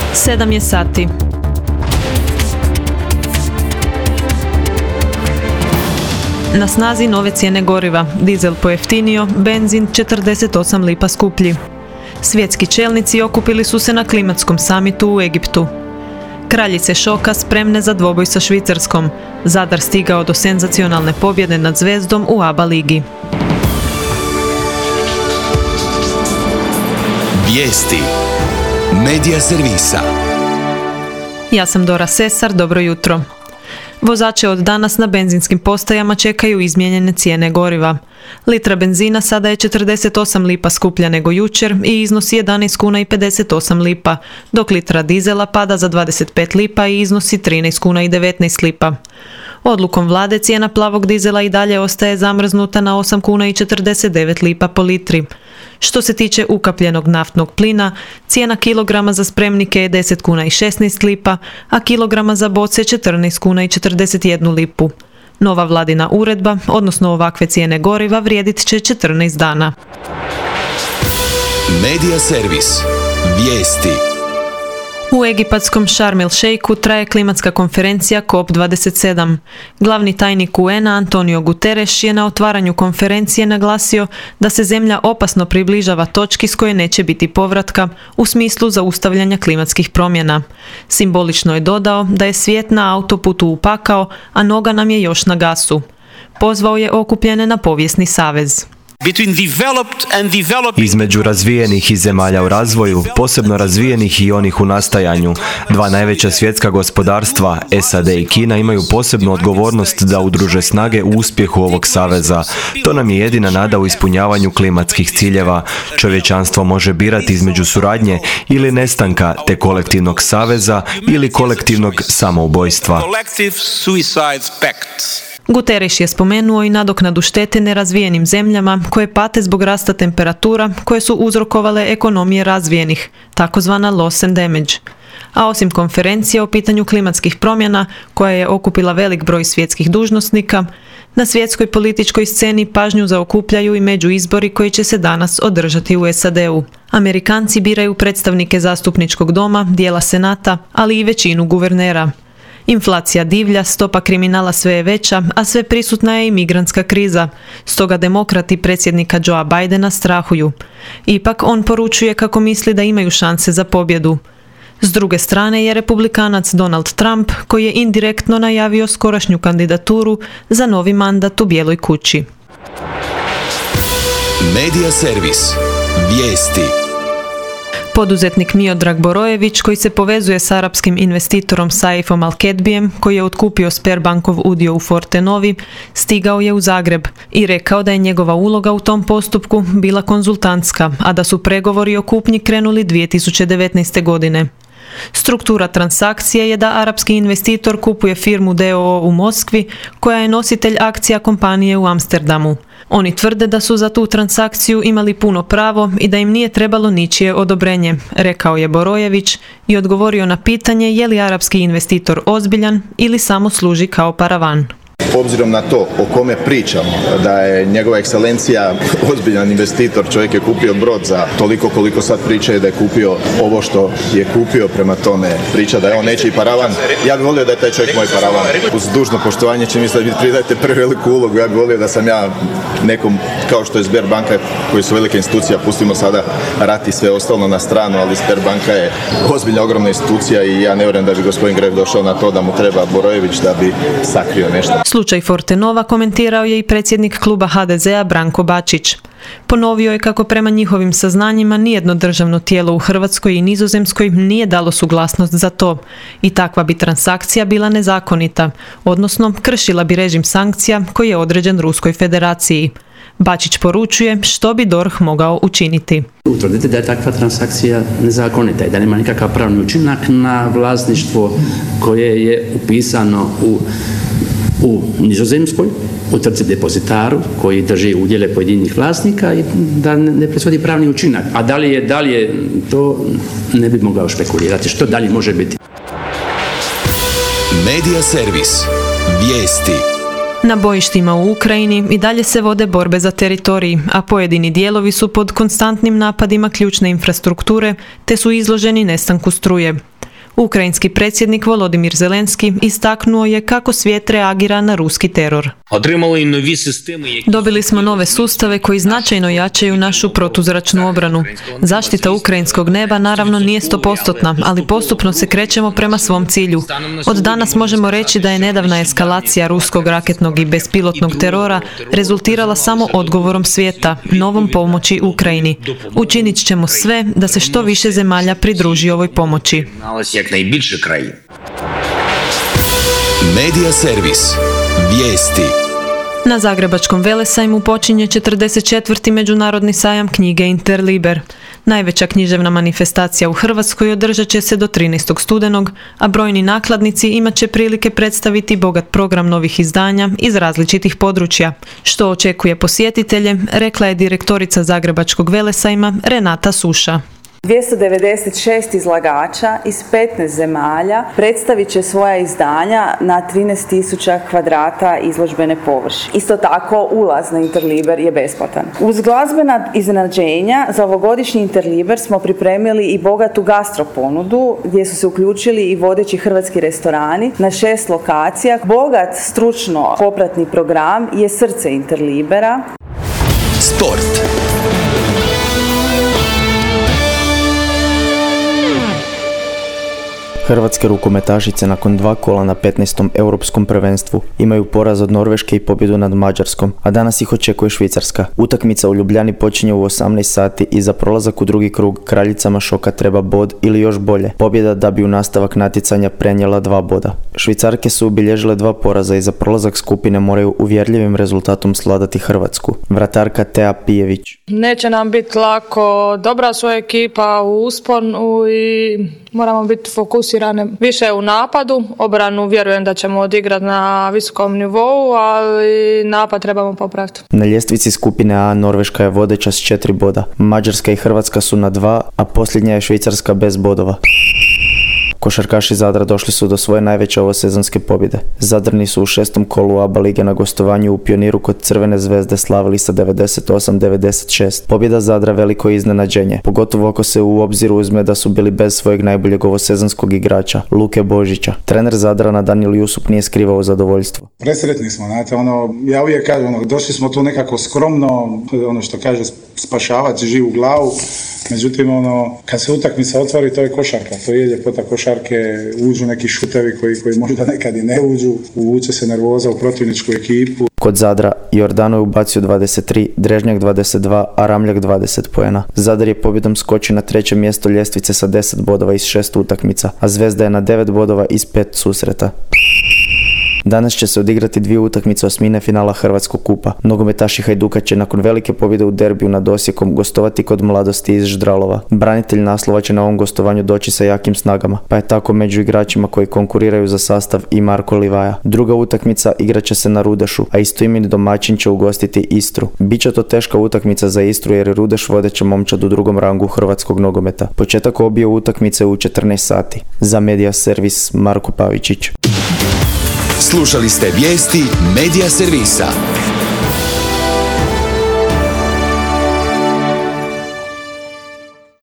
7 je sati. Na snazi nove cijene goriva, dizel pojeftinio, benzin 48 lipa skuplji. Svjetski čelnici okupili su se na klimatskom samitu u Egiptu. Kraljice šoka spremne za dvoboj sa Švicarskom. Zadar stigao do senzacionalne pobjede nad Zvezdom u ABA ligi. Vijesti Medija servisa. Ja sam Dora Sesar, dobro jutro. Vozače od danas na benzinskim postajama čekaju izmijenjene cijene goriva. Litra benzina sada je 48 lipa skuplja nego jučer i iznosi 11 kuna i 58 lipa, dok litra dizela pada za 25 lipa i iznosi 13 kuna i 19 lipa. Odlukom vlade cijena plavog dizela i dalje ostaje zamrznuta na 8 kuna i 49 lipa po litri. Što se tiče ukapljenog naftnog plina, cijena kilograma za spremnike je 10 kuna i 16 lipa, a kilograma za boce 14 kuna i 41 lipu. Nova vladina uredba, odnosno ovakve cijene goriva, vrijedit će 14 dana. Medija servis. Vijesti. U egipatskom Sharm el Sheikhu traje klimatska konferencija COP27. Glavni tajnik UN-a Antonio Guterres je na otvaranju konferencije naglasio da se zemlja opasno približava točki s koje neće biti povratka u smislu zaustavljanja klimatskih promjena. Simbolično je dodao da je svijet na autoputu u pakao, a noga nam je još na gasu. Pozvao je okupljene na povijesni savez. Između razvijenih i zemalja u razvoju, posebno razvijenih i onih u nastajanju, dva najveća svjetska gospodarstva, SAD i Kina, imaju posebnu odgovornost da udruže snage u uspjehu ovog saveza. To nam je jedina nada u ispunjavanju klimatskih ciljeva. Čovječanstvo može birati između suradnje ili nestanka, te kolektivnog saveza ili kolektivnog samoubojstva. Guterres je spomenuo i nadoknadu štete nerazvijenim zemljama koje pate zbog rasta temperatura koje su uzrokovale ekonomije razvijenih, takozvana loss and damage. A osim konferencije o pitanju klimatskih promjena, koja je okupila velik broj svjetskih dužnosnika, na svjetskoj političkoj sceni pažnju zaokupljaju i međuizbori koji će se danas održati u SAD-u. Amerikanci biraju predstavnike zastupničkog doma, dijela senata, ali i većinu guvernera. Inflacija divlja, stopa kriminala sve je veća, a sve prisutna je i migrantska kriza. Stoga demokrati predsjednika Joea Bidena strahuju. Ipak on poručuje kako misli da imaju šanse za pobjedu. S druge strane je republikanac Donald Trump koji je indirektno najavio skorašnju kandidaturu za novi mandat u Bijeloj kući. Medija servis. Vijesti. Poduzetnik Miodrag Borojević, koji se povezuje s arapskim investitorom Saifom Al-Kedbijem, koji je otkupio Sberbankov udio u Fortenovi, stigao je u Zagreb i rekao da je njegova uloga u tom postupku bila konzultantska, a da su pregovori o kupnji krenuli 2019. godine. Struktura transakcije je da arapski investitor kupuje firmu d.o.o. u Moskvi, koja je nositelj akcija kompanije u Amsterdamu. Oni tvrde da su za tu transakciju imali puno pravo i da im nije trebalo ničije odobrenje, rekao je Borojević i odgovorio na pitanje je li arapski investitor ozbiljan ili samo služi kao paravan. Obzirom na to o kome pričam, da je njegova ekscelencija ozbiljan investitor, čovjek je kupio brod za toliko koliko sad pričaju da je kupio ovo što je kupio, prema tome priča da je on nečiji paravan. Ja bih volio da je taj čovjek moj paravan. Uz dužno poštovanje čini mi se da vi pridajete preveliku ulogu, ja bih volio da sam ja nekom kao što je Sberbanka, koji su velike institucija, pustimo sada rat i sve ostalo na stranu, ali Sberbanka je ozbiljna, ogromna institucija i ja ne vjerujem da bi gospodin Gref došao na to da mu treba Borojević da bi sakrio nešto. Slučaj Fortenova komentirao je i predsjednik kluba HDZ-a Branko Bačić. Ponovio je kako prema njihovim saznanjima nijedno državno tijelo u Hrvatskoj i Nizozemskoj nije dalo suglasnost za to i takva bi transakcija bila nezakonita, odnosno kršila bi režim sankcija koji je određen Ruskoj federaciji. Bačić poručuje što bi DORH mogao učiniti. Utvrdite da je takva transakcija nezakonita i da nema nikakav pravni učinak na vlasništvo koje je upisano u Nizozemskoj, u tvrtci depozitaru koji drži udjele pojedinih vlasnika i da ne proizvodi pravni učinak. A da li je to, ne bi mogao špekulirati. Što dalje može biti? Medija servis. Vijesti. Na bojištima u Ukrajini i dalje se vode borbe za teritorij, a pojedini dijelovi su pod konstantnim napadima ključne infrastrukture te su izloženi nestanku struje. Ukrajinski predsjednik Volodimir Zelenski istaknuo je kako svijet reagira na ruski teror. Dobili smo nove sustave koji značajno jačaju našu protuzračnu obranu. Zaštita ukrajinskog neba naravno nije 100%, ali postupno se krećemo prema svom cilju. Od danas možemo reći da je nedavna eskalacija ruskog raketnog i bespilotnog terora rezultirala samo odgovorom svijeta, novom pomoći Ukrajini. Učinit ćemo sve da se što više zemalja pridruži ovoj pomoći. Medija servis. Vijesti. Na Zagrebačkom velesajmu počinje 44. međunarodni sajam knjige Interliber. Najveća književna manifestacija u Hrvatskoj održat će se do 13. studenog, a brojni nakladnici imat će prilike predstaviti bogat program novih izdanja iz različitih područja. Što očekuje posjetitelje, rekla je direktorica Zagrebačkog velesajma Renata Suša. 296 izlagača iz 15 zemalja predstavit će svoja izdanja na 13.000 kvadrata izložbene površine. Isto tako, ulaz na Interliber je besplatan. Uz glazbena iznenađenja za ovogodišnji Interliber smo pripremili i bogatu gastro ponudu gdje su se uključili i vodeći hrvatski restorani na 6 lokacija. Bogat stručno popratni program je srce Interlibera. Sport. Hrvatske rukometašice nakon 2 kola na 15. europskom prvenstvu imaju poraz od Norveške i pobjedu nad Mađarskom, a danas ih očekuje Švicarska. Utakmica u Ljubljani počinje u 18 sati i za prolazak u drugi krug kraljicama šoka treba bod ili još bolje, pobjeda da bi u nastavak natjecanja prenijela 2 boda. Švicarke su obilježile 2 poraza i za prolazak skupine moraju uvjerljivim rezultatom svladati Hrvatsku. Vratarka Tea Pijević. Neće nam biti lako, dobra su ekipa u usponu i moramo biti fokusirani više u napadu. Obranu vjerujem da ćemo odigrati na visokom nivou, ali napad trebamo popraviti. Na ljestvici skupine A Norveška je vodeća s 4 boda. Mađarska i Hrvatska su na 2, a posljednja je Švicarska bez bodova. Košarkaši Zadra došli su do svoje najveće ovosezonske pobjede. Zadrani su u 6. kolu ABA lige na gostovanju u Pioniru kod Crvene zvezde slavili sa 98-96. Pobjeda Zadra veliko iznenađenje, pogotovo ako se u obzir uzme da su bili bez svojeg najboljeg ovosezonskog igrača, Luke Božića. Trener Zadrana Danijel Jusup nije skrivao zadovoljstvo. Presretni smo, znate, ja uvijek kažem, došli smo tu nekako skromno, što kaže, spašavati živu glavu. Međutim, kad se utakmica otvori, to je košarka, to je ljepota košarke, uđu neki šutevi koji možda nekad i ne uđu, uvuče se nervoza u protivničku ekipu. Kod Zadra Jordano je ubacio 23, Drežnjak 22, a Ramljak 20 poena. Zadar je pobjedom skočio na 3. mjesto ljestvice sa 10 bodova iz 6 utakmica, a Zvezda je na 9 bodova iz 5 susreta. Danas će se odigrati 2 utakmice osmine finala Hrvatskog kupa. Nogometaši Hajduka će nakon velike pobjede u derbiju nad Osijekom gostovati kod Mladosti iz Ždralova. Branitelj naslova će na ovom gostovanju doći sa jakim snagama, pa je tako među igračima koji konkuriraju za sastav i Marko Livaja. Druga utakmica igrat će se na Rudešu, a istoimeni domaćin će ugostiti Istru. Biće to teška utakmica za Istru jer je Rudeš vodeća momčad u 2. rangu hrvatskog nogometa. Početak obje utakmice u 14 sati. Za Medija servis Marko Pavičić. Slušali ste vijesti Medija servisa.